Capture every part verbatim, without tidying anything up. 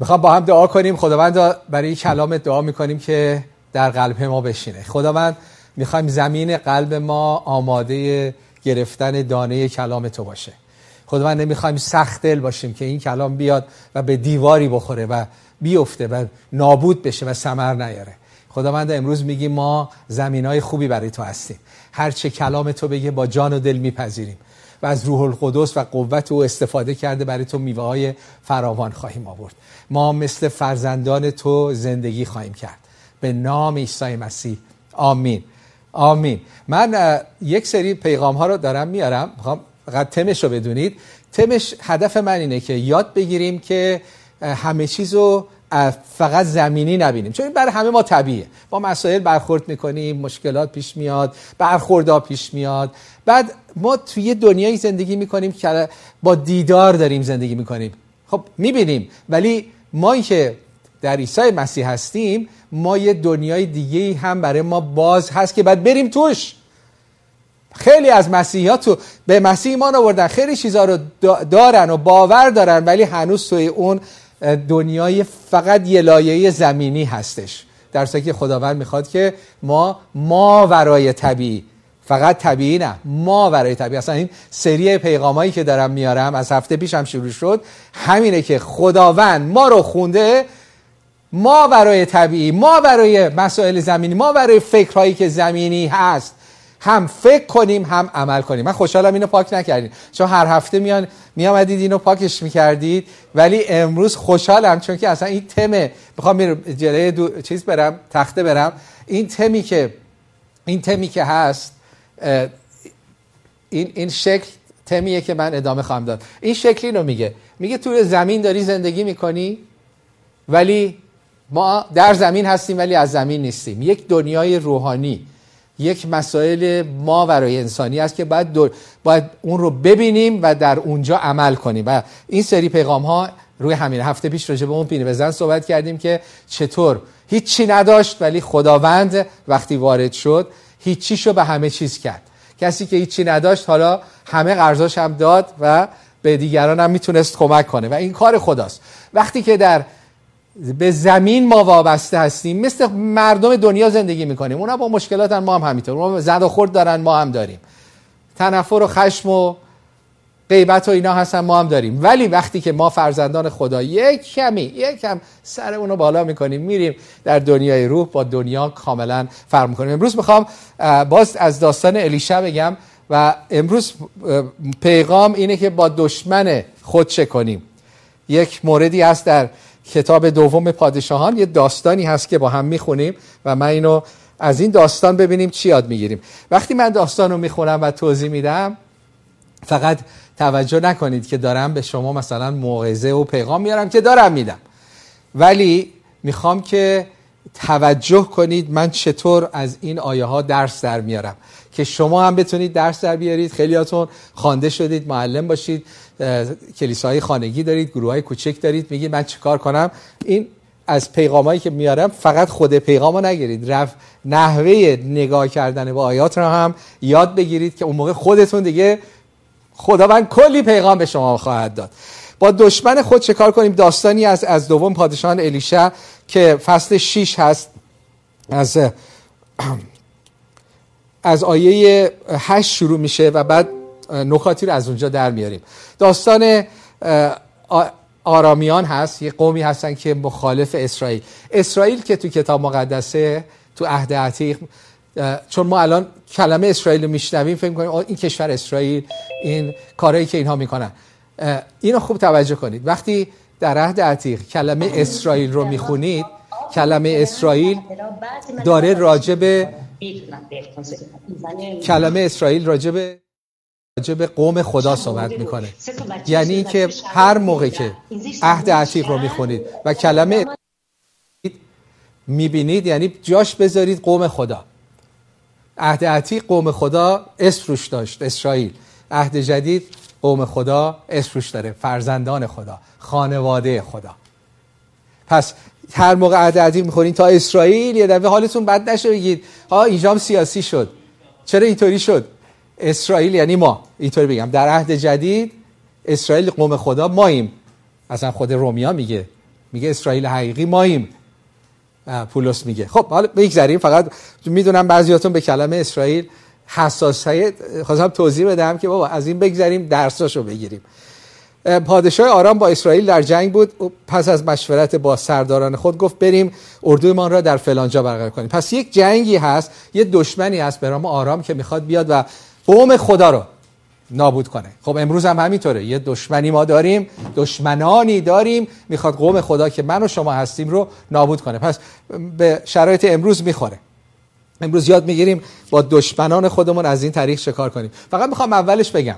میخوام با هم دعا کنیم. خداوند برای کلام دعا میکنیم که در قلب ما بشینه. خداوند میخوایم زمین قلب ما آماده گرفتن دانه کلام تو باشه. خداوند نمیخوایم سخت دل باشیم که این کلام بیاد و به دیواری بخوره و بیفته و نابود بشه و ثمر نیاره. خداوند امروز میگیم ما زمینای خوبی برای تو هستیم. هر چه کلام تو بگه با جان و دل میپذیریم و از روح القدس و قوت او استفاده کرده برای تو میوه های فراوان خواهیم آورد. ما مثل فرزندان تو زندگی خواهیم کرد. به نام عیسی مسیح آمین. آمین. من یک سری پیغام ها رو دارم میارم، میخوام فقط تمش رو بدونید. تمش هدف من اینه که یاد بگیریم که همه چیزو فقط زمینی نبینیم، چون این برای همه ما طبیعیه. با مسائل برخورد میکنیم، مشکلات پیش میاد، برخوردها پیش میاد. بعد ما توی دنیایی زندگی میکنیم که با دیدار داریم زندگی میکنیم. خب میبینیم، ولی ما که در عیسی مسیح هستیم، ما یه دنیای دیگه هم برای ما باز هست که باید بریم توش. خیلی از مسیحی‌ها تو به مسیح ایمان آوردن، خیلی چیزا رو دارن و باور دارن، ولی هنوز توی اون دنیای فقط یه لایه زمینی هستش. در صورتی که خداوند میخواد که ما ما ورای طبیعی، فقط طبیعی نه، ما ورای طبیعی. اصلا این سری پیغامایی که دارم میارم از هفته پیش هم شروع شد، همینه که خداوند ما رو خونده ما ورای طبیعی، ما ورای مسائل زمینی، ما ورای فکرهایی که زمینی هست هم فکر کنیم هم عمل کنیم. من خوشحالم اینو پاک نکردین، چون هر هفته میان میامدید اینو پاکش میکردید، ولی امروز خوشحالم چون که اصلا این تمه، میخوام میرم جلوی دو چیز برم، تخته برم، این تمی که این تمی که هست، این این شکل تمیه که من ادامه خواهم داد. این شکلی رو میگه میگه توی زمین داری زندگی میکنی، ولی ما در زمین هستیم ولی از زمین نیستیم. یک دنیای روحانی، یک مسائل ماورای انسانی است که باید, دو... باید اون رو ببینیم و در اونجا عمل کنیم. و این سری پیغام ها روی همین هفته پیش راجع به اون پینه بزن صحبت کردیم که چطور هیچی نداشت ولی خداوند وقتی وارد شد هیچیشو به همه چیز کرد. کسی که هیچی نداشت حالا همه قرضاش هم داد و به دیگران هم میتونست کمک کنه و این کار خداست. وقتی که در به زمین ما وابسته هستیم، مثل مردم دنیا زندگی میکنیم. اونا با مشکلاتن، ما هم همینطور. اونا زد و خورد دارن، ما هم داریم. تنفر و خشم و غیبت و اینا هستن، ما هم داریم. ولی وقتی که ما فرزندان خدا یک کمی یک کم سرمون رو بالا میکنیم، میریم در دنیای روح، با دنیا کاملا فرق میکنیم. امروز میخوام باز از داستان الیشع بگم و امروز پیغام اینه که با دشمن خود چه کنیم. یک موردی هست در کتاب دوم پادشاهان، یه داستانی هست که با هم میخونیم و من اینو از این داستان ببینیم چی یاد میگیریم. وقتی من داستان رو میخونم و توضیح میدم، فقط توجه نکنید که دارم به شما مثلا موعظه و پیغام میارم، که دارم میدم، ولی میخوام که توجه کنید من چطور از این آیه ها درس در میارم که شما هم بتونید درس در بیارید. خیلیاتون خوانده شدید، معلم باشید، کلیساهای خانگی دارید، گروهای کوچک دارید، میگید من چیکار کنم. این از پیغامایی که میارم فقط خود پیغامو نگیرید، رفت نحوه نگاه کردن به آیات رو هم یاد بگیرید که اون موقع خودتون دیگه خداوند کلی پیغام به شما خواهد داد. با دشمن خود چه کار کنیم؟ داستانی از از دوم پادشاهان الیشع که فصل شش هست، از از آیه هشت شروع میشه و بعد نکاتی رو از اونجا در میاریم. داستان آرامیان هست، یه قومی هستن که مخالف اسرائیل. اسرائیل که تو کتاب مقدسه، تو عهد عتیق، چون ما الان کلمه اسرائیل رو میشنویم فکر می‌کنیم این کشور اسرائیل، این کارهایی که اینها میکنن. اینو خوب توجه کنید. وقتی در عهد عتیق کلمه اسرائیل رو میخونید، کلمه اسرائیل داره راجب کلمه اسرائیل راجب راجب قوم خدا صحبت میکنه. یعنی اینکه هر موقع که عهد عتیق رو میخونید و کلمه میبینید، یعنی جاش بذارید قوم خدا. عهد عتیق قوم خدا اسم روش داشت، اسرائیل. عهد جدید قوم خدا اسم روش داره، فرزندان خدا، خانواده خدا. پس هر موقع عهد عتیق میخونید تا اسرائیل، یه دفعه حالتون بد نشه بگید ها اینجام سیاسی شد، چرا اینطوری شد؟ اسرائیل یعنی ما، اینطوری بگم. در عهد جدید اسرائیل قوم خدا ماییم. اصلا خود رومیا میگه میگه اسرائیل حقیقی ماییم. پولس میگه. خب حالا بگذاریم، فقط میدونم بعضیاتون به کلمه اسرائیل حساسیت، خواستم توضیح بدم که بابا از این بگذاریم درساشو بگیریم. پادشاه آرام با اسرائیل در جنگ بود، پس از مشورت با سرداران خود گفت بریم اردومان را در فلان جا برقرار کنیم. پس یک جنگی هست، یه دشمنی هست به نام آرام که میخواد بیاد و قوم خدا رو نابود کنه. خب امروز هم همینطوره، یه دشمنی ما داریم، دشمنانی داریم، میخواد قوم خدا که من و شما هستیم رو نابود کنه. پس به شرایط امروز میخوره. امروز یاد میگیریم با دشمنان خودمون از این طریق شکار کنیم. فقط میخوام اولش بگم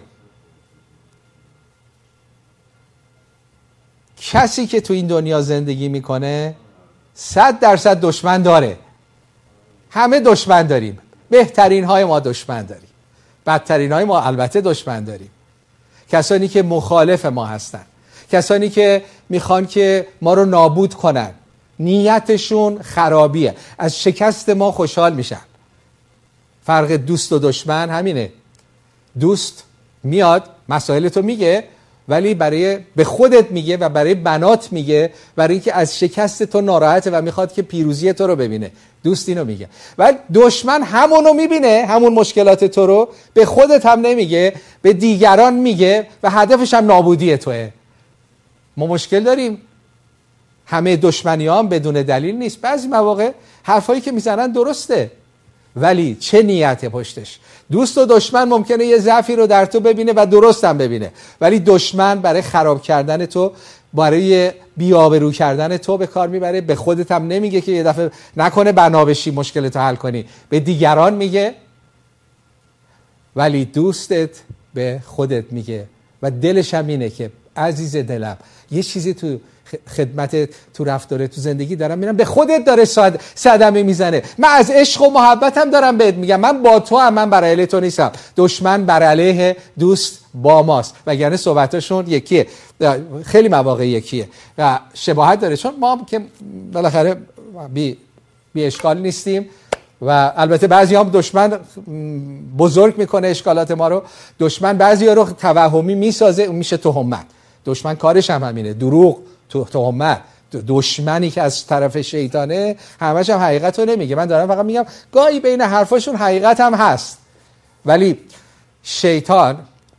کسی که تو این دنیا زندگی میکنه صد درصد دشمن داره. همه دشمن داریم. بهترین های ما دشمن داریم، بدترین های ما البته دشمن داریم. کسانی که مخالف ما هستن، کسانی که میخوان که ما رو نابود کنن، نیتشون خرابیه، از شکست ما خوشحال میشن. فرق دوست و دشمن همینه. دوست میاد مسائل تو میگه، ولی برای به خودت میگه و برای بنات میگه، برای اینکه از شکست تو ناراحته و میخواد که پیروزی تو رو ببینه. دوست اینو میگه. ولی دشمن همونو میبینه، همون مشکلات تو رو، به خودت هم نمیگه، به دیگران میگه و هدفش هم نابودی توه. ما مشکل داریم. همه دشمنی هم بدون دلیل نیست. بعضی مواقع حرفایی که میزنن درسته، ولی چه نیت پشتش؟ دوست و دشمن ممکنه یه ضعفی رو در تو ببینه و درست هم ببینه، ولی دشمن برای خراب کردن تو، برای بی‌آبرو کردن تو به کار میبره. به خودت هم نمیگه که یه دفعه نکنه بنا بشی مشکلتو حل کنی، به دیگران میگه، ولی دوستت به خودت میگه و دلش هم اینه که عزیز دلم یه چیزی تو خدمت، تو رفتاره، تو زندگی دارم میرم، به خودت داره صدمه میزنه. من از عشق و محبتم دارم بهت میگم، من با تو هم، من بر علیه تو نیستم. دشمن بر علیه دوست با ماست، وگرنه صحبتاشون یکیه، خیلی مواقع یکیه و شباهت داره، چون ما که بالاخره بی, بی اشکال نیستیم و البته بعضی هم دشمن بزرگ میکنه اشکالات ما رو. دشمن بعضی ها رو توهمی میسازه، میشه تهمت. دشمن کارش هم همینه، دروغ، تو تهمت. دشمنی که از طرف شیطانه همش هم حقیقت رو نمیگه. من دارم فقط میگم گاهی بین حرفاشون حقیقت هم هست، ولی شیطان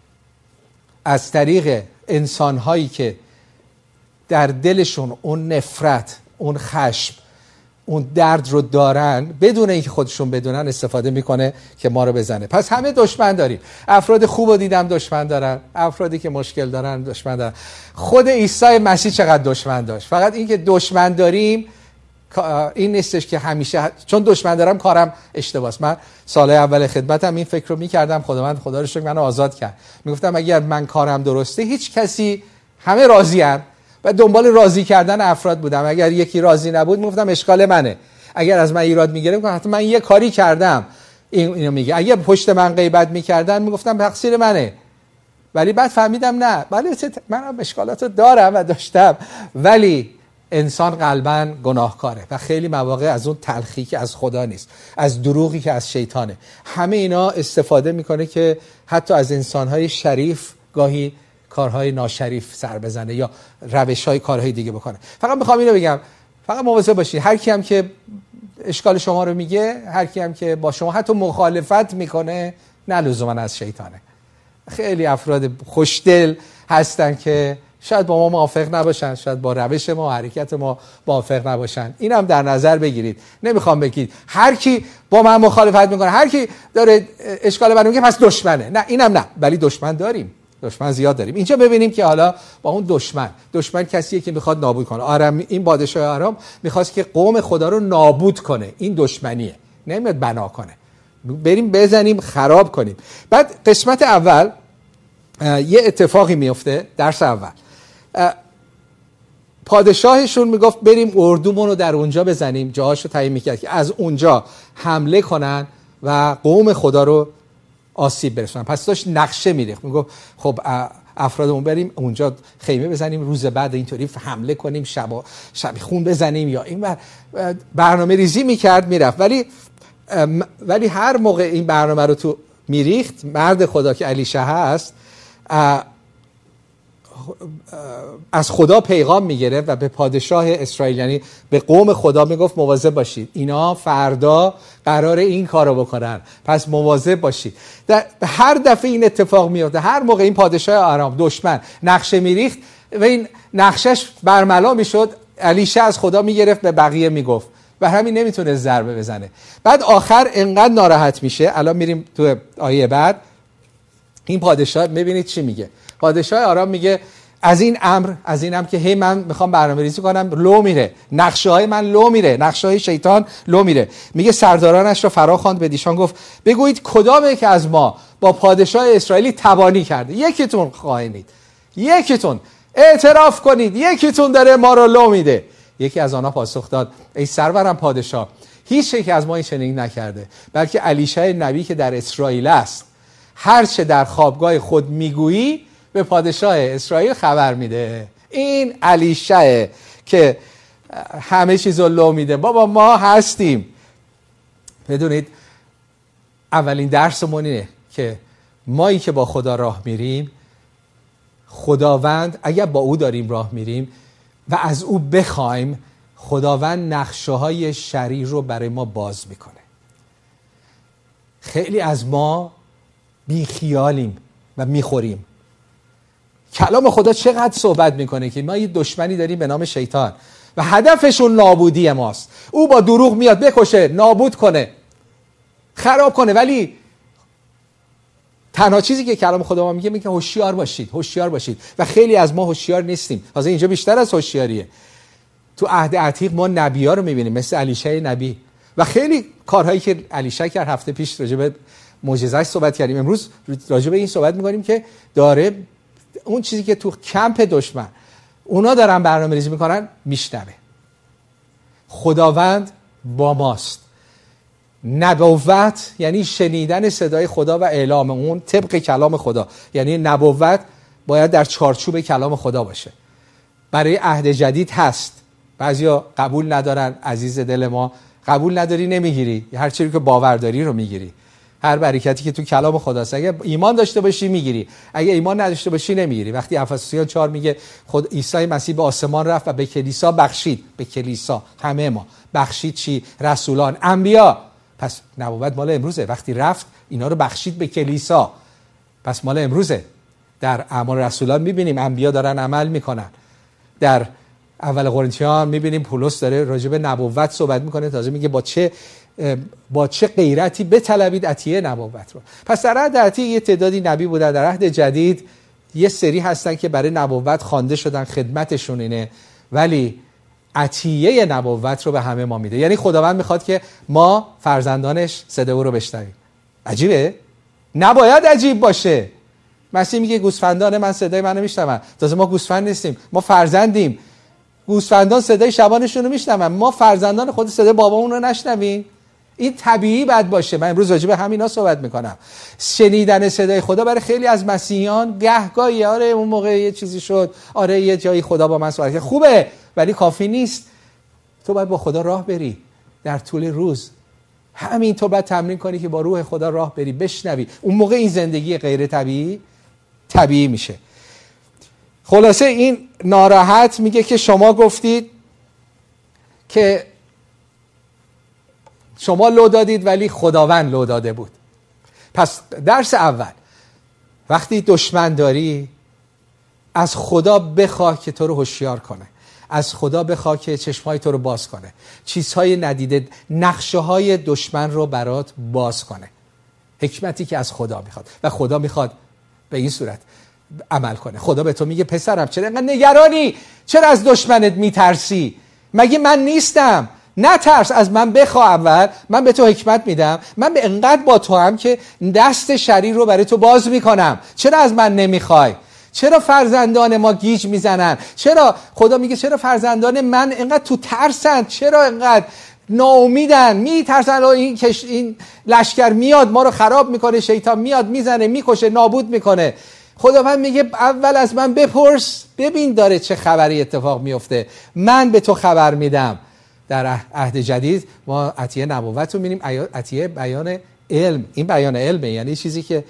از طریق انسانهایی که در دلشون اون نفرت، اون خشم، اون درد رو دارن، بدون اینکه خودشون بدونن استفاده میکنه که ما رو بزنه. پس همه دشمن داریم. افراد خوب رو دیدم دشمن دارن، افرادی که مشکل دارن دشمن دارن. خود عیسی مسیح چقدر دشمن داشت. فقط این که دشمن داریم این نیستش که همیشه چون دشمن دارم کارم اشتباهه. من سال اول خدمتم این فکر رو میکردم، خداوند خدا رو شکر منو آزاد کرد. میگفتم اگر من کارم درسته هیچ کسی، همه راضی‌ان و دنبال راضی کردن افراد بودم. اگر یکی راضی نبود میگفتم اشکال منه. اگر از من ایراد میگرفت میگفتم حتما من یه کاری کردم این اینو میگه. اگر پشت من غیبت میکردن میگفتم تقصیر منه. ولی بعد فهمیدم نه، ولی من اشکالاتو دارم و داشتم، ولی انسان قلباً گناهکاره و خیلی مواقع از اون تلخی که از خدا نیست، از دروغی که از شیطانه. همه اینا استفاده میکنه که حتی از انسانهای شریف گاهی کارهای ناشریف سر بزنه یا روش‌های کارهای دیگه بکنه. فقط میخوام اینو بگم، فقط مواظب باشید. هر کی هم که اشکال شما رو میگه، هر کی هم که با شما حتی مخالفت میکنه، نه لزوما از شیطانه. خیلی افراد خوشدل هستن که شاید با ما موافق نباشن، شاید با روش ما و حرکت ما موافق نباشن. اینم در نظر بگیرید. نمیخوام بگید هر کی با من مخالفت میکنه، هر کی داره اشکال منو میگه پس دشمنه. نه، اینم نه، ولی دشمن داریم. دشمن زیاد داریم. اینجا ببینیم که حالا با اون دشمن، دشمن کسیه که میخواد نابود کنه. آرام، این پادشاه آرام میخواست که قوم خدا رو نابود کنه. این دشمنیه، نمیاد بنا کنه. بریم بزنیم خراب کنیم. بعد قسمت اول یه اتفاقی میفته. درس اول پادشاهشون میگفت بریم اردومون رو در اونجا بزنیم، جاهاشو تعیین میکرد که از اونجا حمله کنن و قوم خدا رو آسیب برسونن. پس داشت نقشه میریخت، میگفت خب افرادمون بریم اونجا خیمه بزنیم، روز بعد اینطوری حمله کنیم، شب شب خون بزنیم یا این برنامه ریزی میکرد میرفت. ولی ولی هر موقع این برنامه رو تو میریخت، مرد خدا که الیشع هست از خدا پیغام میگرفت و به پادشاه اسرائیل، یعنی به قوم خدا میگفت مواظب باشید، اینا فردا قراره این کارو بکنن، پس مواظب باشید. در هر دفعه این اتفاق میفته، هر موقع این پادشاه آرام دشمن نقشه میریخت و این نقشش برملا میشد، الیشع از خدا میگرفت به بقیه میگفت و همین نمیتونه ضربه بزنه. بعد آخر انقدر ناراحت میشه، الان میریم تو آیه بعد، این پادشاه میبینید چی میگه. پادشاه آرام میگه از این امر، از این امر که هی من میخوام برنامه‌ریزی کنم لو میره، نقشه های من لو میره، نقشه های شیطان لو میره. میگه سردارانش را فرا خواند، به دیشان گفت بگویید کدامه که از ما با پادشاه اسرائیلی تبانی کرده؟ یکیتون خائنید، یکیتون اعتراف کنید، یکیتون داره ما رو لو میده. یکی از آنها پاسخ داد ای سرورم پادشاه، هیچ یک از ما این چنین نکرده، بلکه الیشع نبی که در اسرائیل است هر چه در خوابگاه خود میگویی به پادشاه اسرائیل خبر میده. این الیشع که همه چیزو لو میده. بابا ما هستیم. بدونید اولین درسمون اینه که مایی که با خدا راه میریم، خداوند اگر با او داریم راه میریم و از او بخوایم، خداوند نقشه های شریر رو برای ما باز میکنه. خیلی از ما بیخیالیم و میخوریم. کلام خدا چقدر صحبت میکنه که ما یه دشمنی داریم به نام شیطان و هدفشون نابودی ماست. او با دروغ میاد بکشه، نابود کنه، خراب کنه، ولی تنها چیزی که کلام خدا ما میگه میگه هوشیار باشید، هوشیار باشید. و خیلی از ما هوشیار نیستیم. تازه اینجا بیشتر از هوشیاریه. تو عهد عتیق ما نبی‌ها رو میبینیم مثل الیشع نبی و خیلی کارهایی که الیشع کرد. هفته پیش راجع به معجزه‌اش صحبت کردیم، امروز راجع به این صحبت می‌کنیم که داره اون چیزی که تو کمپ دشمن اونا دارن برنامه‌ریزی میکنن میشنوه. خداوند با ماست. نبوت یعنی شنیدن صدای خدا و اعلام اون طبق کلام خدا، یعنی نبوت باید در چارچوب کلام خدا باشه. برای عهد جدید هست. بعضیا قبول ندارن، عزیز دل ما، قبول نداری نمیگیری، هر چیزی که باور داری رو میگیری. هر برکتی که تو کلام خداست اگه ایمان داشته باشی میگیری، اگه ایمان نداشته باشی نمیگیری. وقتی افسوسیان چهار میگه خود عیسی مسیح به آسمان رفت و به کلیسا بخشید، به کلیسا همه ما بخشید، چی؟ رسولان، انبیا. پس نبوت مال امروزه. وقتی رفت اینا رو بخشید به کلیسا، پس مال امروزه. در اعمال رسولان میبینیم انبیا دارن عمل میکنن. در اول قرنتیان میبینیم پولس داره راجع به نبوت صحبت میکنه، تازه میگه با چه با چه غیرتی بطلبید عطیه نبوت رو. پس در عهد عتیق یه تعدادی نبی بودن، در عهد جدید یه سری هستن که برای نبوت خوانده شدن، خدمتشون اینه، ولی عطیه نبوت رو به همه ما میده. یعنی خداوند میخواد که ما فرزندانش صدای او رو بشنویم. عجیبه؟ نباید عجیب باشه. مسیح میگه گوسفندان من صدای منو میشنون. تازه ما گوسفند نیستیم، ما فرزندیم. گوسفندان صدای شبانشون رو میشنون، ما فرزندان خود صدای بابامون رو نشنویم. این طبیعی باید باشه. من امروز راجع به همینا صحبت میکنم. شنیدن صدای خدا برای خیلی از مسیحیان گهگاهی، آره اون موقع یه چیزی شد، آره یه جایی خدا با من صحبت کرد، خوبه، ولی کافی نیست. تو باید با خدا راه بری در طول روز. همین تو باید تمرین کنی که با روح خدا راه بری، بشنوی. اون موقع این زندگی غیر طبیعی طبیعی میشه. خلاصه این ناراحت میگه که شما گفتید که شما لو دادید ولی خداوند لو داده بود. پس درس اول، وقتی دشمن داری از خدا بخواه که تو رو هوشیار کنه، از خدا بخواه که چشمای تو رو باز کنه، چیزهای ندیده، نقشه های دشمن رو برات باز کنه. حکمتی که از خدا میخواد و خدا میخواد به این صورت عمل کنه. خدا به تو میگه پسرم چرا اینقدر نگرانی؟ چرا از دشمنت میترسی؟ مگه من نیستم؟ نترس، از من بخواه. اول من به تو حکمت میدم، من به انقدر با تو هم که دست شریر رو برای تو باز میکنم. چرا از من نمیخوای؟ چرا فرزندان ما گیج میزنن؟ چرا خدا میگه چرا فرزندان من انقدر تو ترسن؟ چرا انقدر ناامیدن؟ میترسن این کش این لشکر میاد ما رو خراب میکنه، شیطان میاد میزنه میکشه نابود میکنه. خداوند میگه اول از من بپرس، ببین داره چه خبری اتفاق میفته، من به تو خبر میدم. در عهد جدید ما عطیه نبوت رو می‌بینیم، عطیه بیان علم. این بیان علمه، یعنی چیزی که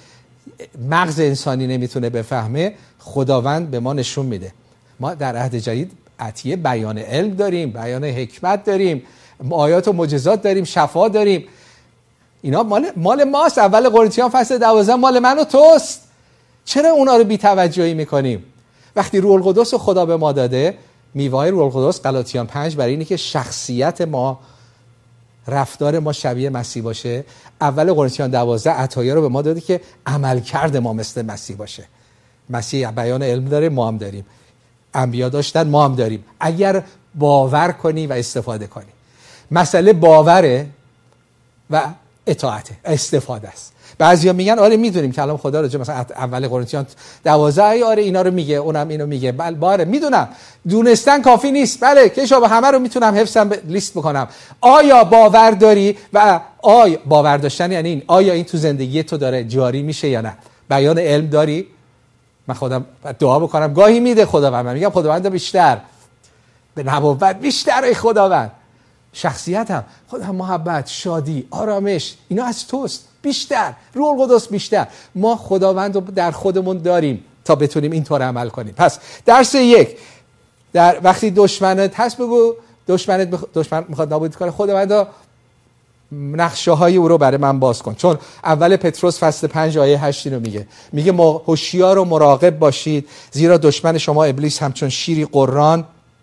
مغز انسانی نمیتونه بفهمه، خداوند به ما نشون میده. ما در عهد جدید عطیه بیان علم داریم، بیان حکمت داریم، آیات و معجزات داریم، شفا داریم. اینا مال مال ماست. اول قرنتیان فصل دوازده مال من و توست. چرا اونا رو بی‌توجهی میکنیم؟ وقتی روح القدس رو خدا به ما داده، میوه روح القدس گلاطیان پنج برای اینه که شخصیت ما، رفتار ما شبیه مسیح باشه. اول قرنتیان دوازده عطایا رو به ما داده که عملکرد ما مثل مسیح باشه. مسیح بیان علم داره، ما هم داریم. انبیا داشتن، ما هم داریم. اگر باور کنی و استفاده کنی. مسئله باوره و اطاعته، استفاده است. بعضیا میگن آره میدونیم کلام خدا رو، مثلا اول قرنتیان دوازده آره اینا رو میگه، اونم اینو میگه. بله باره میدونم، دونستن کافی نیست. بله که شما همه رو میتونم حفظم ب... لیست بکنم. آیا باور داری؟ و آیا باور داشتن یعنی این، آیا این تو زندگی تو داره جاری میشه یا نه؟ بیان علم داری؟ من خودم دعا بکنم گاهی میده خداوند، من میگم خداوند بیشتر به نبوت بیشتر، ای خداوند شخصیتم، خدا محبت، شادی، آرامش، اینا از توست، بیشتر روح القدس بیشتر. ما خداوند رو در خودمون داریم تا بتونیم اینطور عمل کنیم. پس درس یک، در وقتی دشمنت هست بگو دشمنت بخ... دشمن میخواد نابود کنه، خداوندا نقشه های او رو برای من باز کن. چون اول پتروس فصل پنج آیه هشت رو میگه، میگه هوشیار و مراقب باشید، زیرا دشمن شما ابلیس همچون شیری قران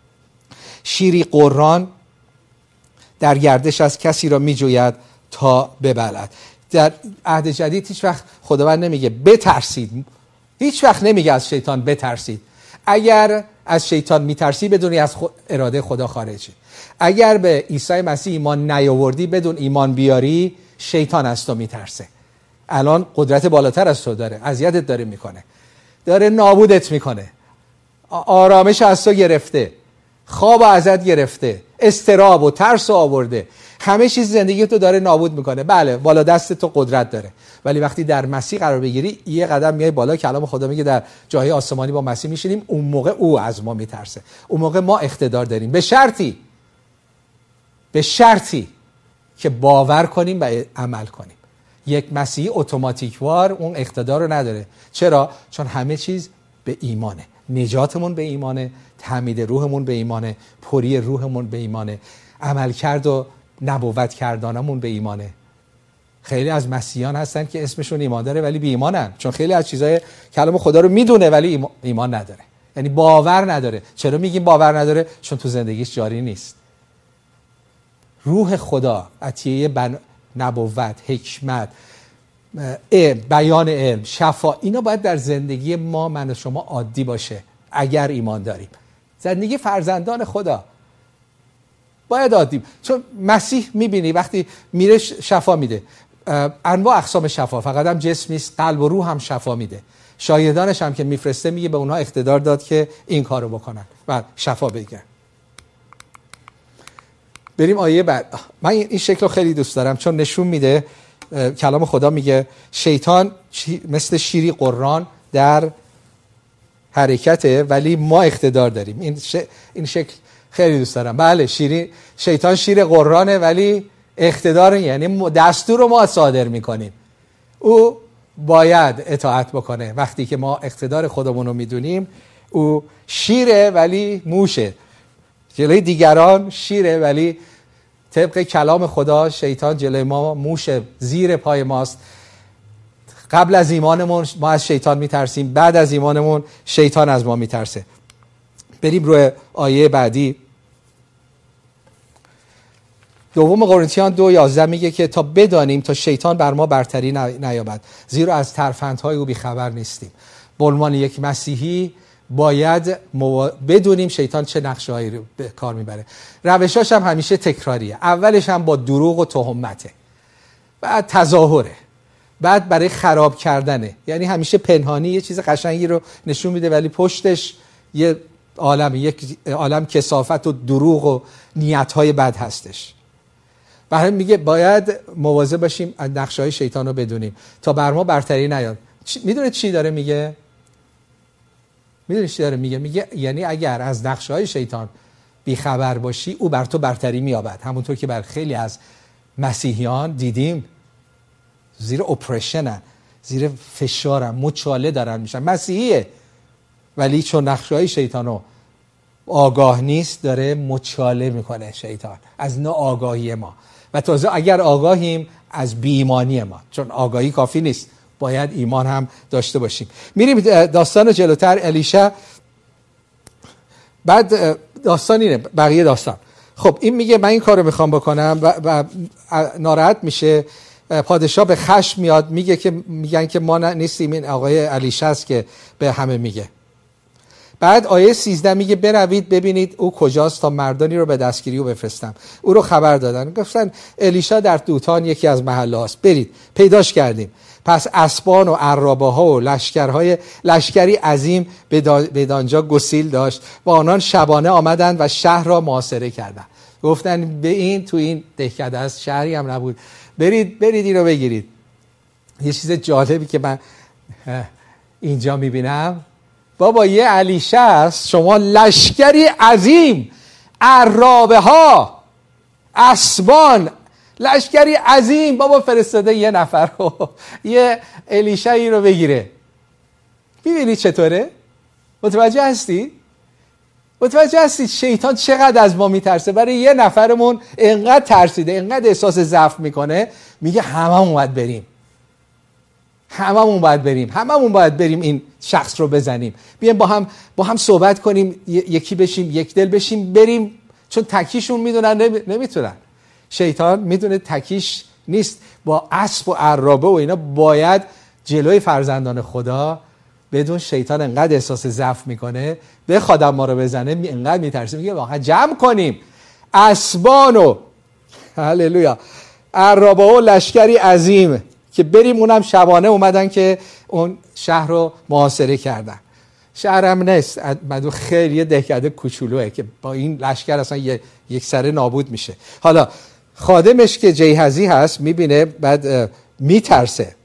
شیری قران در گردش از کسی را میجوید تا ببلد. در عهد جدید هیچ وقت خداوند نمیگه بترسید، هیچ وقت نمیگه از شیطان بترسید. اگر از شیطان میترسی بدونی از خود اراده خدا خارجی. اگر به عیسی مسیح ایمان نیاوردی بدون ایمان بیاری، شیطان از تو میترسه. الان قدرت بالاتر از تو داره، اذیتت داره میکنه، داره نابودت میکنه، آرامش از تو گرفته، خواب ازت گرفته، استراب و ترس آورده، همه چیز زندگی تو داره نابود میکنه. بله بالا دست تو قدرت داره، ولی وقتی در مسیح قرار بگیری یه قدم میای بالا. کلام خدا میگه در جای آسمانی با مسیح میشینیم، اون موقع او از ما میترسه، اون موقع ما اقتدار داریم، به شرطی به شرطی که باور کنیم و عمل کنیم. یک مسیحی اتوماتیکوار اون اقتدار رو نداره. چرا؟ چون همه چیز به ایمانه. نجاتمون به ایمانه، تعمید روحمون به ایمانه، پری روحمون به ایمانه، عملکرد و نبوت کردانمون به ایمانه. خیلی از مسیحیان هستن که اسمشون ایمان داره ولی بی ایمانن، چون خیلی از چیزای کلام خدا رو میدونه ولی ایمان نداره، یعنی باور نداره. چرا میگیم باور نداره؟ چون تو زندگیش جاری نیست. روح خدا، عطیه بن... نبوت، حکمت، بیان علم، شفا، اینا باید در زندگی ما، من و شما عادی باشه. اگر ایمان داریم زندگی فرزندان خدا باید عادی. چون مسیح میبینی وقتی میره شفا میده، انواع اقسام شفا، فقط هم جسم نیست، قلب و روح هم شفا میده. شاهدانش هم که میفرسته میگه به اونها اقتدار داد که این کارو بکنن و شفا بگیرن. بریم آیه بعد. من این شکل رو خیلی دوست دارم چون نشون میده کلام خدا میگه شیطان مثل شیری قران در حرکته ولی ما اقتدار داریم. این ش... این شکل خیلی دوست دارم. بله شیری شیطان شیر قرانه ولی اقتدار، یعنی دستور رو ما صادر میکنیم، او باید اطاعت بکنه. وقتی که ما اقتدار خودمون رو میدونیم، او شیره ولی موشه، جلوی دیگران شیره ولی طبق کلام خدا شیطان جلوی ما موشه، زیر پای ماست. قبل از ایمانمون ما از شیطان میترسیم، بعد از ایمانمون شیطان از ما میترسه. بریم روی آیه بعدی. دوم قرنتیان دو یازده میگه که تا بدانیم تا شیطان بر ما برتری نیابد، زیرا از ترفندهای او بیخبر نیستیم. به عنوان یک مسیحی باید مو... بدونیم شیطان چه نقشه‌هایی رو به کار میبره. روشاش هم همیشه تکراریه. اولش هم با دروغ و تهمته، بعد تظاهره، بعد برای خراب کردنه. یعنی همیشه پنهانی یه چیز قشنگی رو نشون میده ولی پشتش یه عالم یک عالم کثافت و دروغ و نیت‌های بد هستش. برای میگه باید مواظب باشیم از نقشه‌های شیطان رو بدونیم تا بر ما برتری نیاد. میدونه چی داره میگه؟ میدونی چی داره میگه؟ میگه یعنی اگر از نقشه‌های شیطان بیخبر باشی او بر تو برتری مییابد. همونطور که بر خیلی از مسیحیان دیدیم زیر اپریشنن، زیر فشارن، مچاله دارن میشن. مسیحیه ولی چون نقشه‌های شیطانو آگاه نیست داره مچاله میکنه شیطان از ناآگاهی ما. و تازه اگر آگاهیم از بی‌ایمانی ما، چون آگاهی کافی نیست، باید ایمان هم داشته باشیم. میریم داستان جلوتر. الیشا بعد داستان اینه، بقیه داستان. خب این میگه من این کارو میخوام بکنم و, و ناراحت میشه. پادشاه به خشم میاد، میگه که میگن که ما نیستیم، این آقای الیشا است که به همه میگه. بعد آیه سیزده میگه بروید ببینید او کجاست تا مردانی رو به دستگیری او بفرستم. او رو خبر دادن، گفتن الیشا در دوتان یکی از محله هاست، برید. پیداش کردیم. پس اسبان و عرابه ها و لشکرهای لشکری عظیم به دانجا گسیل داشت و آنان شبانه آمدند و شهر را محاصره کردند. گفتن به این تو این دهکده است، شهری هم نبود، برید برید این رو بگیرید. یه چیز جالبی که من اینجا میبینم، بابا یه الیشا است، شما لشکری عظیم، عرابه ها، اسبان، لشکری عظیم، بابا فرستاده یه نفر رو، یه الیشایی رو بگیره. میبینید چطوره؟ متوجه هستی؟ متوجه هستید شیطان چقدر از ما میترسه؟ برای یه نفرمون انقدر ترسیده، انقدر احساس ضعف میکنه، میگه هممون باید بریم، هممون باید بریم، هممون باید بریم این شخص رو بزنیم. بیایم با هم با هم صحبت کنیم، یکی بشیم، یک دل بشیم، بریم. چون تکیشون میدونن نمیتونن. شیطان میدونه تکیش نیست، با اسب و عرابه و اینا باید جلوی فرزندان خدا، بدون شیطان انقدر احساس ضعف میکنه بخواد ما رو بزنه، انقدر میترسه، میگه واقعا جمع کنیم اسبان و هللویا عرابه و لشکری عظیم که بریم. اونم شبانه اومدن که اون شهر رو محاصره کردن. شهرم نیست، مدو خیلی دهکده کوچولوئه که با این لشکر اصلا یک سره نابود میشه. حالا خادمش که جیهزی هست میبینه، بعد میترسه.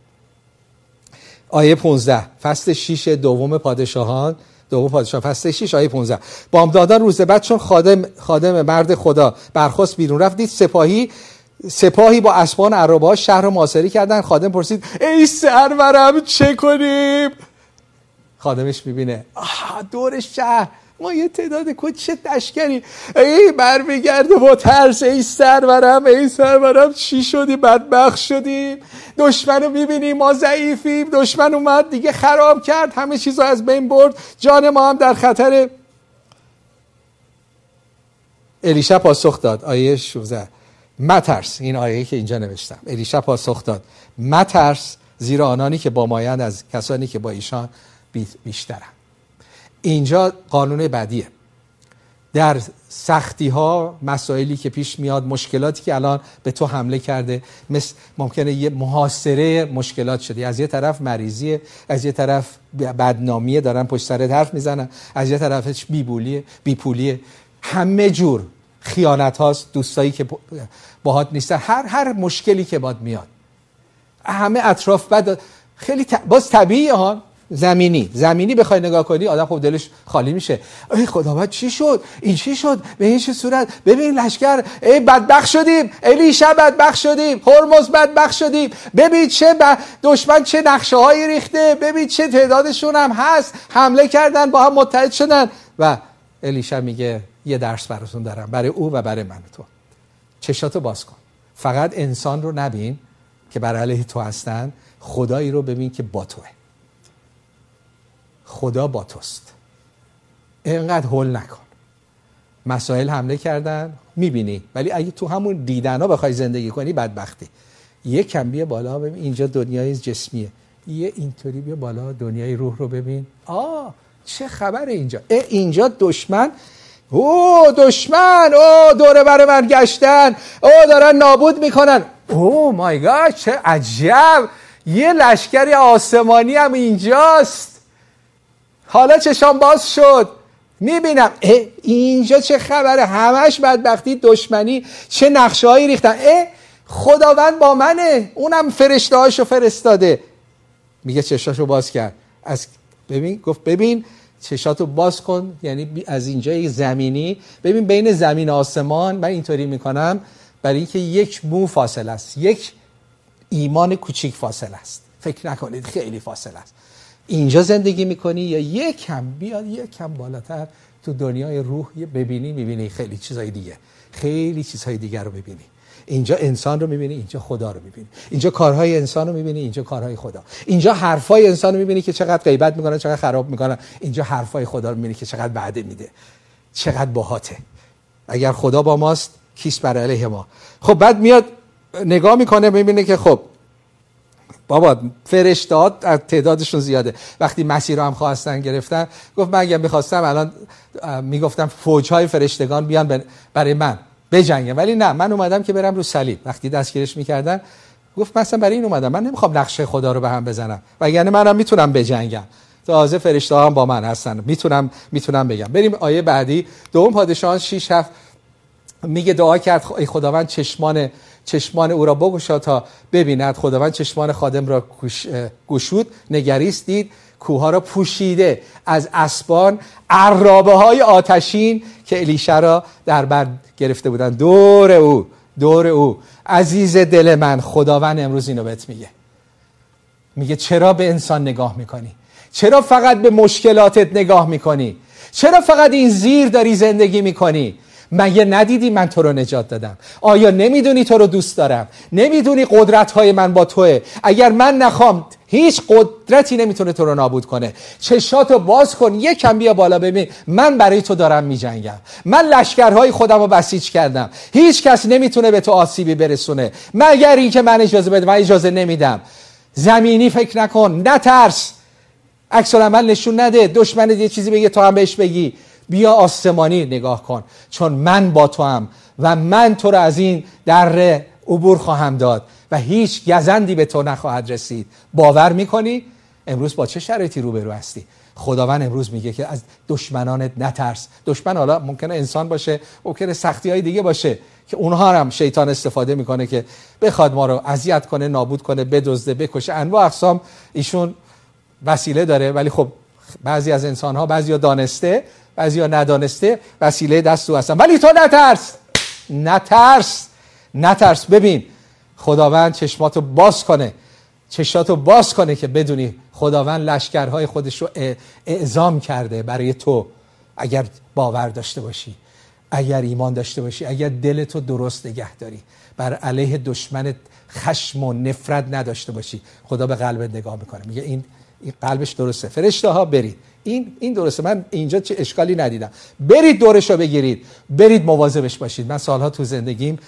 آیه پانزده فصل شش دوم پادشاهان، دوم پادشاه فصل شش آیه پانزده. بامدادان روز بعد چون خادم خادم مرد خدا برخاست بیرون رفت، دید سپاهی سپاهی با اسبان عرابه ها شهر رو محاصره کردن. خادم پرسید ای سرورم چه کنیم؟ خادمش میبینه آها دور شهر ما یه تعداد کوچه لشکری، ای برمیگرده با ترس، ای سرورم ای سرورم چی شدی؟ بدبخت شدیم، دشمن رو میبینیم ما ضعیفیم، دشمن اومد دیگه خراب کرد، همه چیز رو از بین برد، جان ما هم در خطره. الیشا پاسخ داد، آیه شانزده، مترس. این آیه‌ای که اینجا نوشتم، الیشا پاسخ داد مترس، زیرا آنانی که با مایند از کسانی که با ایشان بیشترن. اینجا قانون بعدیه. در سختی ها، مسائلی که پیش میاد، مشکلاتی که الان به تو حمله کرده، مثل ممکنه یه محاصره مشکلات شده، از یه طرف مریضیه، از یه طرف بدنامیه، دارن پشت سرت حرف میزنن، از یه طرفش بیپولیه بیپولیه همه جور خیانت هاست، دوستایی که باهات نیستن، هر هر مشکلی که باد میاد، همه اطراف بعد خیلی ت... باز طبیعیه ها، زمینی زمینی بخوای نگاه کنی آدم خب دلش خالی میشه. ای خداوند چی شد؟ این چی شد؟ به این چه صورت؟ ببین لشکر، ای بدبخت شدیم، الیشا بدبخت شدیم، هرمز بدبخت شدیم، ببین چه ب... دشمن چه نقشه هایی ریخته، ببین چه تعدادشون هم هست، حمله کردن، با هم متحد شدن. و الیشا میگه یه درس براتون دارم، برای او و برای من و تو. چشاتو باز کن، فقط انسان رو نبین که بر علیه تو هستن، خدایی رو ببین که با توه. خدا با توست. اینقدر هول نکن. مسائل حمله کردن میبینی، ولی اگه تو همون دیدن ها بخوای زندگی کنی بدبختی. یه کم بیا بالا ببین، اینجا دنیای جسمیه، یه اینطوری بیا بالا دنیای روح رو ببین. آه چه خبره اینجا؟ اینجا دشمن، او دشمن، او دوره بر من گشتن، او دارن نابود میکنن. او مای گاد چه عجب، یه لشکری آسمانی هم اینجاست. حالا چشام باز شد میبینم اینجا چه خبره، همش بدبختی، دشمنی، چه نقشه هایی ریختن. اه خداوند با منه، اونم فرشته هاشو فرستاده. میگه چشاشو باز کرد، از ببین، گفت ببین چشاتو باز کن، یعنی از اینجای زمینی ببین، بین زمین و آسمان من اینطوری میکنم برای اینکه یک مو فاصله است، یک ایمان کوچیک فاصله است. فکر نکنید خیلی فاصله است. اینجا زندگی میکنی یا یک کم بیاد یک کم بالاتر تو دنیای روح یه ببینی، میبینی خیلی چیزهای دیگه، خیلی چیزهای دیگه رو ببینی. اینجا انسان رو میبینی، اینجا خدا رو میبینی. اینجا کارهای انسان رو میبینی، اینجا کارهای خدا. اینجا حرفای انسان رو میبینی که چقدر غیبت میکنن، چقدر خراب میکنن. اینجا حرفای خدا رو میبینی که چقدر وعده میده، چقدر باهاته. اگر خدا با ماست کیست بر علیه ما؟ خب بعد میاد نگاه میکنه میبینه که خب بابا فرشته‌ها تعدادشون زیاده. وقتی مسیح رو هم خواستن گرفتن، گفت من اگه میخواستم الان میگفتم فوج‌های فرشتگان بیان برای من بجنگن، ولی نه، من اومدم که برم رو صلیب. وقتی دستگیرش میکردن گفت مثلا برای این اومدم، من نمیخوام نقشه خدا رو به هم بزنم، وگرنه منم میتونم بجنگم. تازه فرشته‌ها هم با من هستن، میتونم میتونم بگم. بریم آیه بعدی. دوم پادشاهان شش هفت میگه دعا کرد ای خداوند چشمان چشمان او را بگشا تا ببیند. خداوند چشمان خادم را گشود، نگریست دید کوها را پوشیده از اسبان عرابه های آتشین که الیشع را در بر گرفته بودن دور او دور او. عزیز دل من، خداوند امروز اینو بهت میگه، میگه چرا به انسان نگاه میکنی؟ چرا فقط به مشکلاتت نگاه میکنی؟ چرا فقط این زیر داری زندگی میکنی؟ مگه ندیدی من تو رو نجات دادم؟ آیا نمیدونی تو رو دوست دارم؟ نمیدونی قدرت‌های من با توه؟ اگر من نخوام هیچ قدرتی نمیتونه تو رو نابود کنه. چشاتو باز کن، یکم بیا بالا ببین من برای تو دارم میجنگم. من لشکرهای خودم رو بسیج کردم، هیچ کس نمیتونه به تو آسیبی برسونه مگر این که من اجازه بده. من اجازه نمیدم. زمینی فکر نکن، نترس، عکس العمل نشون نده، دشمنت یه چیزی بگه تو هم بهش بگی. بیا آسمانی نگاه کن، چون من با تو هم و من تو رو از این دره عبور خواهم داد و هیچ گزندی به تو نخواهد رسید. باور میکنی؟ امروز با چه شرایطی روبرو هستی؟ خداوند امروز میگه که از دشمنانت نترس. دشمن حالا ممکنه انسان باشه، ممکنه سختی های دیگه باشه که اونها هم شیطان استفاده میکنه که بخواد ما رو اذیت کنه، نابود کنه، بدزده، بکشه. انواع اقسام ایشون وسیله داره، ولی خب بعضی از انسان ها، بعضی ها دانسته، بعضی ها ندانسته، وسیله دست او هستن. ولی تو نترس، نترس، نترس. ببین خداوند چشماتو باز کنه، چشاتو باز کنه که بدونی خداوند لشکرهای خودش رو اعزام کرده برای تو. اگر باور داشته باشی، اگر ایمان داشته باشی، اگر دلتو درست نگه داری، بر علیه دشمنت خشم و نفرت نداشته باشی، خدا به قلبت نگاه میکنه، میگه این این قلبش درسته. فرشته ها برید، این این درسته، من اینجا چه اشکالی ندیدم، برید دورش رو بگیرید، برید مواظبش باشید. من سالها تو زندگیم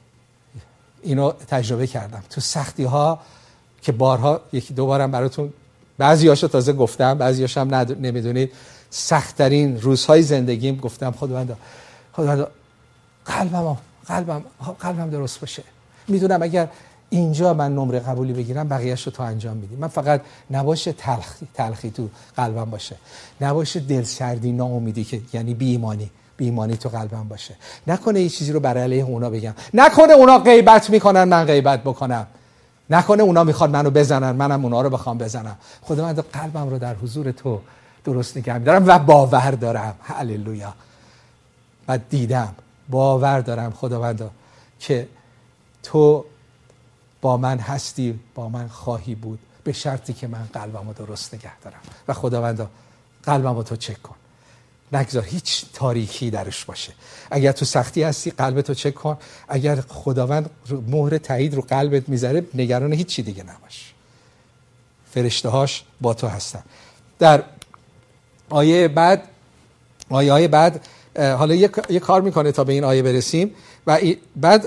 اینو تجربه کردم، تو سختی ها که بارها یکی دو بارم براتون بعضیاشو تازه گفتم، بعضیاش هم نمیدونید. سخت ترین روزهای زندگیم گفتم خداوند خداوند قلبم قلبم قلبم درست باشه. میدونم اگر اینجا من نمره قبولی بگیرم بقیه‌اشو تو انجام میدی. من فقط نباشه تلخی تلخی تو قلبم باشه، نباشه دلسردی، ناامیدی که یعنی بی ایمانی بی ایمانی تو قلبم باشه. نکنه یه چیزی رو بر علیه اونا بگم، نکنه اونا غیبت میکنن من غیبت بکنم، نکنه اونا میخواد منو بزنن منم اونا رو بخوام بزنم. خداوند قلبم رو در حضور تو درست نگه می‌دارم و باور دارم. هللویا. و دیدم، باور دارم خداوند که تو با من هستی، با من خواهی بود، به شرطی که من قلبمو درست نگه دارم. و خداوند قلبمو تو چک کن، نگذار هیچ تاریکی درش باشه. اگر تو سختی هستی قلبتو چک کن. اگر خداوند مهر تایید رو قلبت میذاره نگران هیچی دیگه نباش، فرشته‌هاش با تو هستن. در آیه بعد آیه های بعد حالا یه یه کار میکنه تا به این آیه برسیم و بعد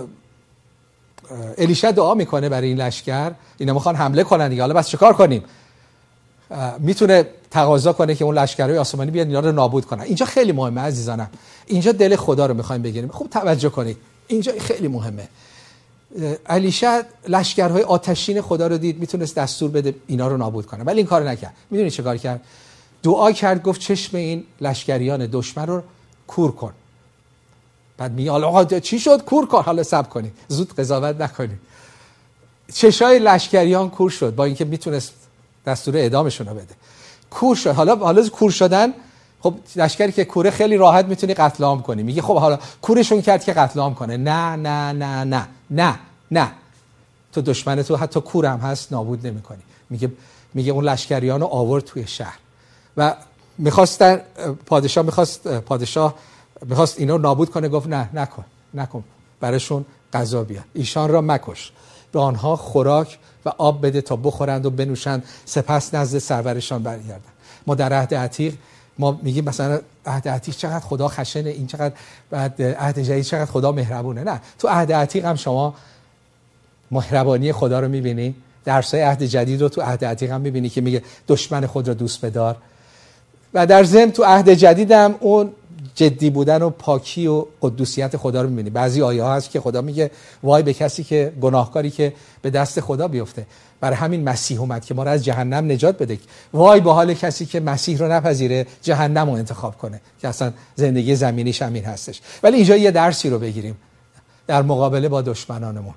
الیشع دعا میکنه برای این لشکر، اینا میخوان حمله کنن دیگه. حالا بس چه کار کنیم؟ میتونه تقاضا کنه که اون لشکرهای آسمانی بیان اینا رو نابود کنن. اینجا خیلی مهمه عزیزانم، اینجا دل خدا رو میخوایم بگیریم. خوب توجه کنید، اینجا خیلی مهمه. الیشع لشکرهای آتشین خدا رو دید، میتونست دستور بده اینا رو نابود کنه، ولی این کارو نکرد. میدونی چه کار کرد؟ دعا کرد، گفت چشم این لشکریان دشمن رو کور کن. بعد میگه حالا آقا چی شد؟ کور کن. حالا صبر کنید، زود قضاوت نکنید. چشای لشکریان کور شد، با اینکه میتونست دستور اعدامشون رو بده. کور شد. حالا حالا کور شدن، خب لشکری که کوره خیلی راحت میتونی قتل عام کنی. میگه خب حالا کورشون کرد که قتل عام کنه. نه نه نه نه نه نه تو دشمن تو حتی کور هم هست نابود نمی‌کنی. میگه میگه اون لشکریانو آورد توی شهر و می‌خواستن پادشاه می‌خواست پادشاه می‌خواست اینو نابود کنه، گفت نه نکن نکن براشون غذا بیار، ایشان را مکش، به آنها خوراک و آب بده تا بخورند و بنوشند، سپس نزد سرورشان برگردند. ما در عهد عتیق ما میگیم مثلا عهد عتیق چقدر خدا خشنه، این چقدر بعد عهد جدید چقدر خدا مهربونه. نه، تو عهد عتیق هم شما مهربانی خدا رو میبینی، درسای عهد جدید رو تو عهد عتیق هم میبینی که میگه دشمن خود را دوست بدار. و در ضمن تو عهد جدید هم اون جدی بودن و پاکی و قدوسیت خدا رو می‌بینی. بعضی آیه ها هست که خدا میگه وای به کسی که گناهکاری که به دست خدا بیفته. برای همین مسیح اومد که ما رو از جهنم نجات بده. وای به حال کسی که مسیح رو نپذیره، جهنم رو انتخاب کنه، که اصلا زندگی زمینیش همین هستش. ولی اینجا یه درسی رو بگیریم در مقابله با دشمنانمون.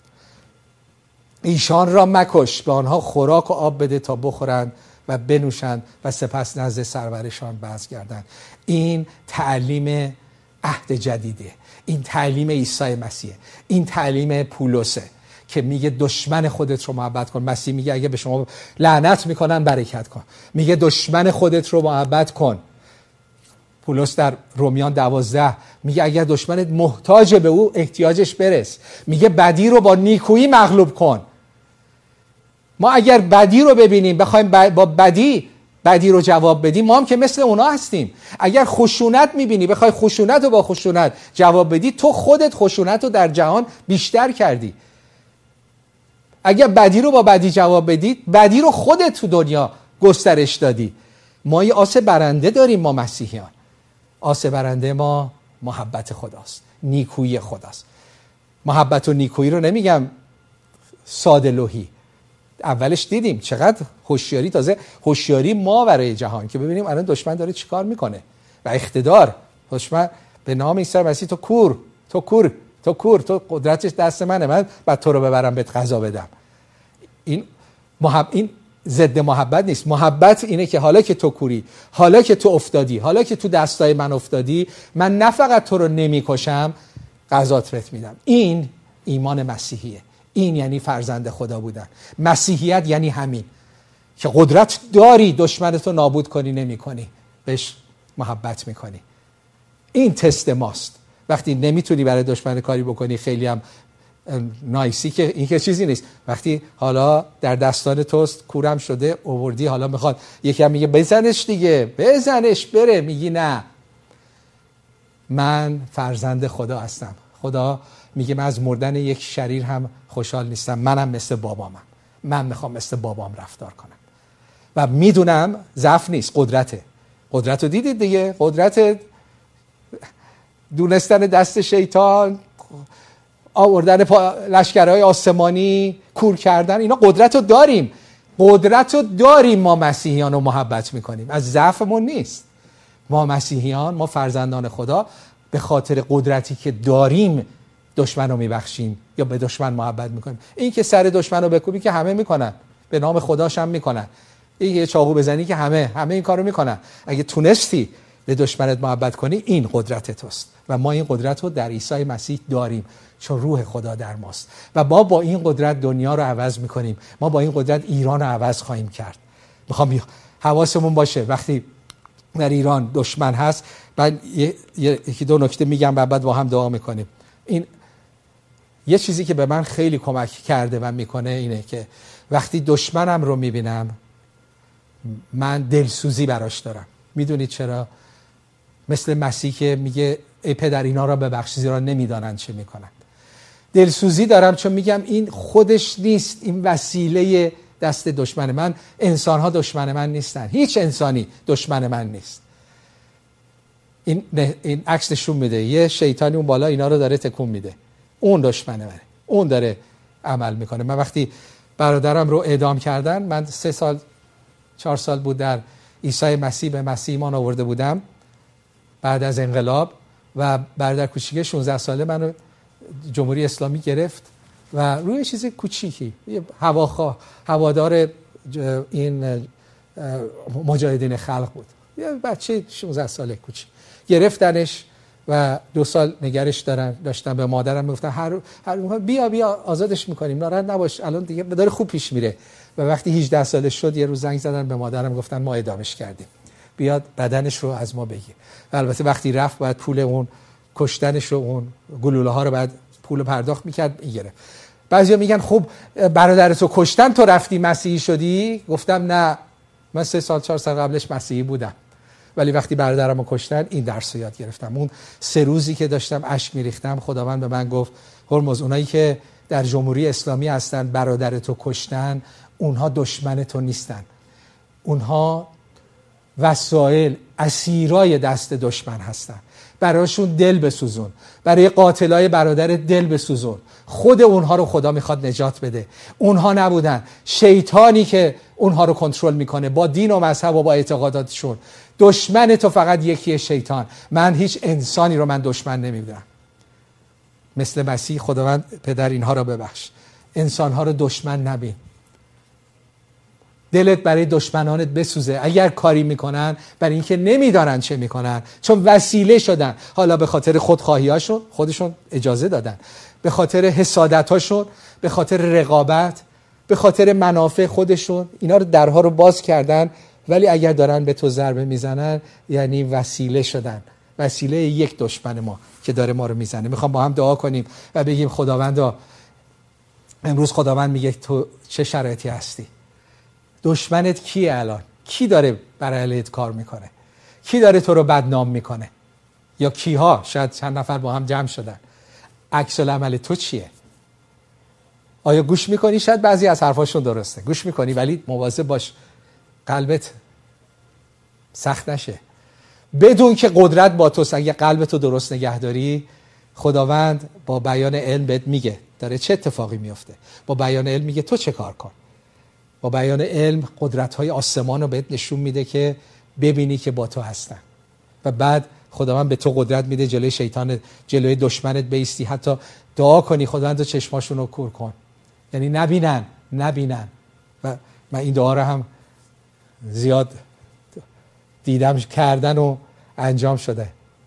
ایشان را مکش، به آنها خوراک و آب بده تا بخورند و بنوشند و سپس نزد سرورشان بازگردند. این تعلیم عهد جدیده، این تعلیم عیسی مسیحه، این تعلیم پولسه که میگه دشمن خودت رو محبت کن. مسیح میگه اگه به شما لعنت میکنن برکت کن، میگه دشمن خودت رو محبت کن. پولس در رومیان دوازده میگه اگر دشمنت محتاج به او احتیاجش برس، میگه بدی رو با نیکویی مغلوب کن. ما اگر بدی رو ببینیم بخوایم با بدی بدی رو جواب بدیم، ما هم که مثل اونا هستیم. اگر خشونت میبینی بخوای خشونت رو با خشونت جواب بدی، تو خودت خشونت رو در جهان بیشتر کردی. اگر بدی رو با بدی جواب بدی، بدی رو خودت تو دنیا گسترش دادی. ما یه آس برنده داریم، ما مسیحیان. آس برنده ما محبت خداست، نیکویی خداست. محبت و نیکویی رو نمیگم ساده لوحی. اولش دیدیم چقدر هوشیاری، تازه هوشیاری ما برای جهان که ببینیم الان دشمن داره چیکار میکنه و اقتدار. دشمن به نام عیسی مسیح تو کور تو کور تو کور تو قدرتش دست منه، من بعد تو رو ببرم بهت غذا بدم. این محب... این ضد محبت نیست. محبت اینه که حالا که تو کوری، حالا که تو افتادی، حالا که تو دستای من افتادی، من نه فقط تو رو نمیکشم، غذات بهت میدم. این ایمان مسیحیه. این یعنی فرزند خدا بودن. مسیحیت یعنی همین که قدرت داری دشمنتو نابود کنی، نمی کنی، بهش محبت میکنی. این تست ماست. وقتی نمیتونی برای دشمن کاری بکنی، خیلی هم نایسی که این که چیزی نیست. وقتی حالا در دستان توست، کورم شده آوردی، حالا میخواد یکی هم میگه بزنش دیگه، بزنش بره، میگی نه، من فرزند خدا هستم. خدا میگه من از مردن یک شریر هم خوشحال نیستم، منم مثل بابامم، من میخوام مثل بابام رفتار کنم. و میدونم ضعف نیست، قدرته. قدرت رو دیدید دیگه، قدرت دونستن دست شیطان، آوردن لشکرهای آسمانی، کور کردن، اینا قدرت رو داریم. قدرت رو داریم. ما مسیحیان رو محبت میکنیم، از ضعفمون نیست. ما مسیحیان، ما فرزندان خدا، به خاطر قدرتی که داریم دشمن رو میبخشیم یا به دشمن محبت میکنیم. این که سر دشمن رو بکوبی که همه میکنن، به نام خداش هم میکنن. این یه چاقو بزنی که همه همه این کارو میکنن. اگه تونستی به دشمنت محبت کنی، این قدرت توست. و ما این قدرت رو در عیسی مسیح داریم، چون روح خدا در ماست. و ما با این قدرت دنیا رو عوض میکنیم. ما با این قدرت ایران رو عوض خواهیم کرد. میخوام حواسمون باشه وقتی در ایران دشمن هست. بعد یکی دو نکته میگم و بعد با هم دعا میکنیم. این یه چیزی که به من خیلی کمک کرده و میکنه اینه که وقتی دشمنم رو میبینم، من دلسوزی براش دارم. میدونید چرا؟ مثل مسیح که میگه ای پدر اینا را ببخش زیرا نمیدانند چه میکنند. دلسوزی دارم چون میگم این خودش نیست، این وسیله دست دشمن من. انسان ها دشمن من نیستن، هیچ انسانی دشمن من نیست. این این عکس نشون میده یه شیطانی اون بالا اینا رو داره تکون میده، اون دشمن منه، اون داره عمل میکنه. من وقتی برادرم رو اعدام کردن، من سه سال چهار سال بود در عیسی مسیح به مسیح ایمان آورده بودم بعد از انقلاب، و برادر کوچیک شانزده ساله منو جمهوری اسلامی گرفت و روی چیز کوچیکی، یه هواخواه هوادار این مجاهدین خلق بود، یه بچه شانزده ساله کوچیک، گرفتنش و دو سال نگرش دارن داشتم. به مادرم میگفتن هر هر بیا بیا آزادش میکنیم، ناراحت نباش، الان دیگه داره خوب پیش میره. و وقتی هجده سالش شد یه روز زنگ زدن به مادرم گفتن ما اعدامش کردیم، بیاد بدنش رو از ما بگیر. و البته وقتی رفت باید پول اون کشتنش رو، اون گلوله ها رو بعد پول پرداخت میکرد میگیره. بعضیا میگن خب برادرتو کشتن تو رفتی مسیحی شدی؟ گفتم نه، من سه سال چهار سال قبلش مسیحی بودم، ولی وقتی برادرمو کشتن این درس رو یاد گرفتم. اون سه روزی که داشتم اشک میریختم خداوند به من گفت هرمز اونایی که در جمهوری اسلامی هستن برادرتو کشتن اونها دشمن تو نیستن، اونها وسایل اسیرای دست دشمن هستن. براشون دل بسوزون، برای قاتلای برادر دل بسوزون. خود اونها رو خدا میخواد نجات بده. اونها نبودن، شیطانی که اونها رو کنترل میکنه با دین و مذهب و با اعتقاداتشون. دشمن تو فقط یکیه، شیطان. من هیچ انسانی رو من دشمن نمیدونم. مثل مسیح خداوند پدر اینها رو ببخش، انسانها رو دشمن نبین. دلت برای دشمنانت بسوزه اگر کاری میکنن برای اینکه نمیدانن چه میکنن، چون وسیله شدن. حالا به خاطر خودخواهیاشون خودشون اجازه دادن، به خاطر حسادتاشون، به خاطر رقابت، به خاطر منافع خودشون اینا رو درها رو باز کردن. ولی اگر دارن به تو ضربه میزنن یعنی وسیله شدن، وسیله یک دشمن ما که داره ما رو میزنه. میخوام با هم دعا کنیم و بگیم خداوندا امروز خداوند میگه تو چه شرایطی هستی؟ دشمنت کیه الان؟ کی داره برای علیت کار میکنه؟ کی داره تو رو بدنام میکنه؟ یا کیها؟ شاید چند نفر با هم جمع شدن. عکس العمل تو چیه؟ آیا گوش میکنی؟ شاید بعضی از حرفاشون درسته، گوش میکنی، ولی مواظب باش قلبت سخت نشه. بدون که قدرت با توست. اگه قلبتو درست نگه داری خداوند با بیان علم بهت میگه داره چه اتفاقی میفته. با بیان علم میگه تو چه کار کن. با بیان علم قدرت‌های آسمان رو بهت نشون میده که ببینی که با تو هستن. و بعد خداوند به تو قدرت میده جلوی شیطان، جلوی دشمنت بیستی. حتی دعا کنی خداوند تو چشماشون رو کور کن، یعنی نبینن نبینن. و من این دعا رو هم زیاد دیدم کردن و انجام شده.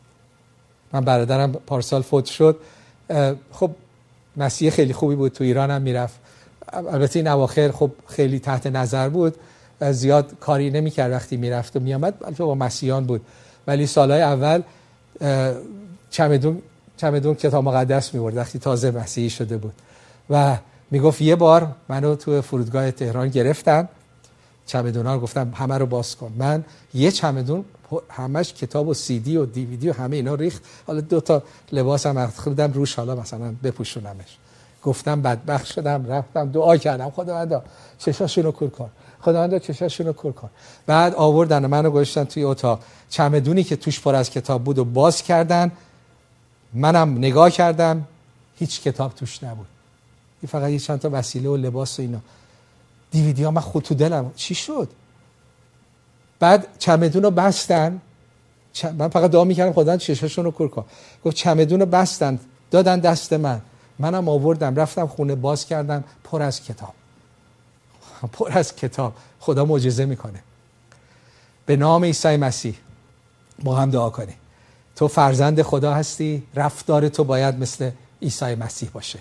من برادرم پارسال فوت شد. خب مسیح خیلی خوبی بود، تو ایران هم میرفت. البته این اواخر خب خیلی تحت نظر بود، زیاد کاری نمی‌کرد وقتی میرفت و میامد. البته با مسیحیان بود، ولی سالهای اول چمدون چمدون کتاب مقدس می‌برد وقتی تازه مسیحی شده بود. و میگفت یه بار منو تو فرودگاه تهران گرفتن، چمدونا رو گفتم همه رو باز کن. من یه چمدون همش کتاب و سی دی و دی وی دی و همه اینا ریخت. حالا دو تا لباسم خریدم روش، حالا مثلا بپوشونمش. گفتم بدبخت شدم، رفتم دعا کردم خداوندا چشاشونو کور کن، خداوندا چشاشونو کور کن. بعد آوردن منو گذاشتن توی اتاق، چمدونی که توش پر از کتاب بود و باز کردن. منم نگاه کردم، هیچ کتاب توش نبود، این فقط یه چند تا وسیله و لباس و اینا. دیویدی ها من خود تو دلم چی شد. بعد چمدون رو بستن، من فقط دعا میکردم خداوند چشاشونو کور کن. گفت چمدون رو بستن دادن دست من، منم آوردم رفتم خونه باز کردم، پر از کتاب، پر از کتاب. خدا معجزه میکنه. به نام عیسی مسیح با هم دعا کنیم. تو فرزند خدا هستی، رفتار تو باید مثل عیسی مسیح باشه.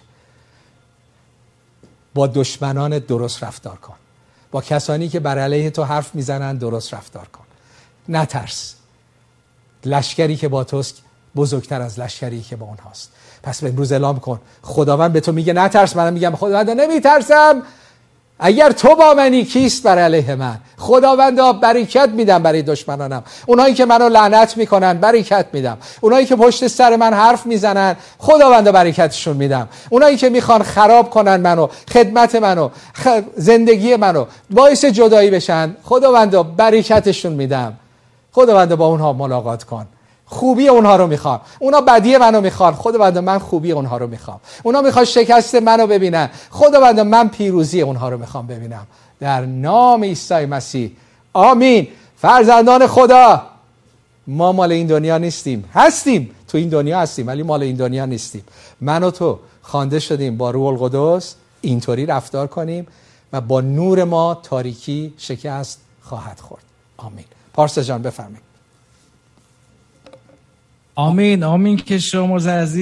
با دشمنان درست رفتار کن، با کسانی که بر علیه تو حرف میزنن درست رفتار کن. نترس، لشکری که با توست بزرگتر از لشکری که با اونهاست. پس امروز اعلام کن خداوند به تو میگه نترس، منم میگم خداوند نمیترسم. اگر تو با منی کیست بر علیه من؟ خداوندا برکت میدم برای دشمنانم، اونایی که منو لعنت میکنن برکت میدم، اونایی که پشت سر من حرف میزنن خداوندا برکتشون میدم، اونایی که میخوان خراب کنن منو، خدمت منو، خ... زندگی منو، باعث جدایی بشن خداوندا برکتشون میدم. خداوندا با اونها ملاقات کن، خوبی اونها رو میخوام، اونا بدی منو میخوان، خداوند من خوبی اونها رو میخوام. اونا میخوان شکست منو ببینن، خداوند من پیروزی اونها رو میخوام ببینم. در نام عیسی مسیح آمین. فرزندان خدا، ما مال این دنیا نیستیم، هستیم تو این دنیا هستیم ولی مال این دنیا نیستیم. من و تو خوانده شدیم با روح القدس اینطوری رفتار کنیم و با نور ما تاریکی شکست خواهد خورد. آمین. پارسا جان بفرمایید. آمین آمین که شما عزیز